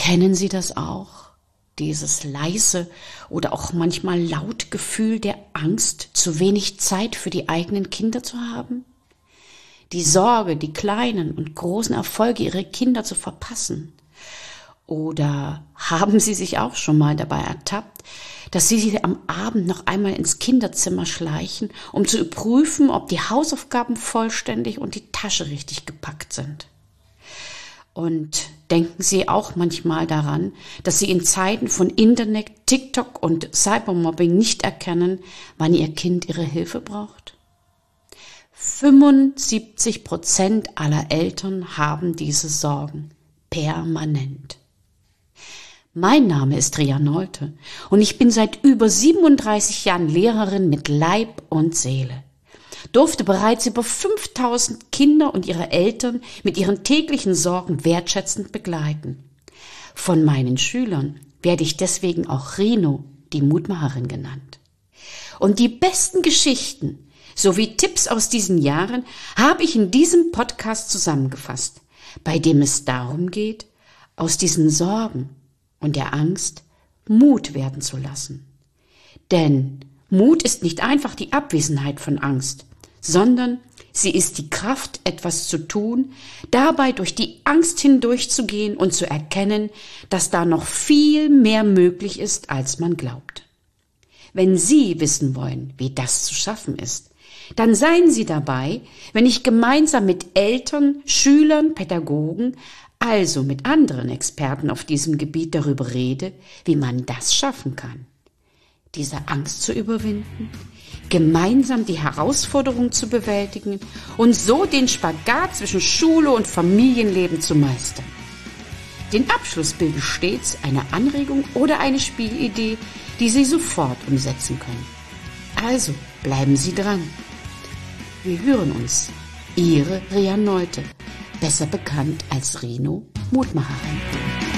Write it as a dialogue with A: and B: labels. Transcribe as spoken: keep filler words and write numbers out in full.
A: Kennen Sie das auch? Dieses leise oder auch manchmal laut Gefühl der Angst, zu wenig Zeit für die eigenen Kinder zu haben? Die Sorge, die kleinen und großen Erfolge ihrer Kinder zu verpassen? Oder haben Sie sich auch schon mal dabei ertappt, dass Sie sich am Abend noch einmal ins Kinderzimmer schleichen, um zu prüfen, ob die Hausaufgaben vollständig und die Tasche richtig gepackt sind? Und denken Sie auch manchmal daran, dass Sie in Zeiten von Internet, TikTok und Cybermobbing nicht erkennen, wann Ihr Kind Ihre Hilfe braucht? fünfundsiebzig Prozent aller Eltern haben diese Sorgen permanent. Mein Name ist Ria Nolte und ich bin seit über siebenunddreißig Jahren Lehrerin mit Leib und Seele. Durfte bereits über fünftausend Kinder und ihre Eltern mit ihren täglichen Sorgen wertschätzend begleiten. Von meinen Schülern werde ich deswegen auch Rino, die Mutmacherin, genannt. Und die besten Geschichten sowie Tipps aus diesen Jahren habe ich in diesem Podcast zusammengefasst, bei dem es darum geht, aus diesen Sorgen und der Angst Mut werden zu lassen. Denn Mut ist nicht einfach die Abwesenheit von Angst, sondern sie ist die Kraft, etwas zu tun, dabei durch die Angst hindurchzugehen und zu erkennen, dass da noch viel mehr möglich ist, als man glaubt. Wenn Sie wissen wollen, wie das zu schaffen ist, dann seien Sie dabei, wenn ich gemeinsam mit Eltern, Schülern, Pädagogen, also mit anderen Experten auf diesem Gebiet darüber rede, wie man das schaffen kann. Diese Angst zu überwinden, gemeinsam die Herausforderung zu bewältigen und so den Spagat zwischen Schule und Familienleben zu meistern. Den Abschluss bildet stets eine Anregung oder eine Spielidee, die Sie sofort umsetzen können. Also bleiben Sie dran. Wir hören uns. Ihre Ria Nolte, besser bekannt als Rino, Mutmacherin.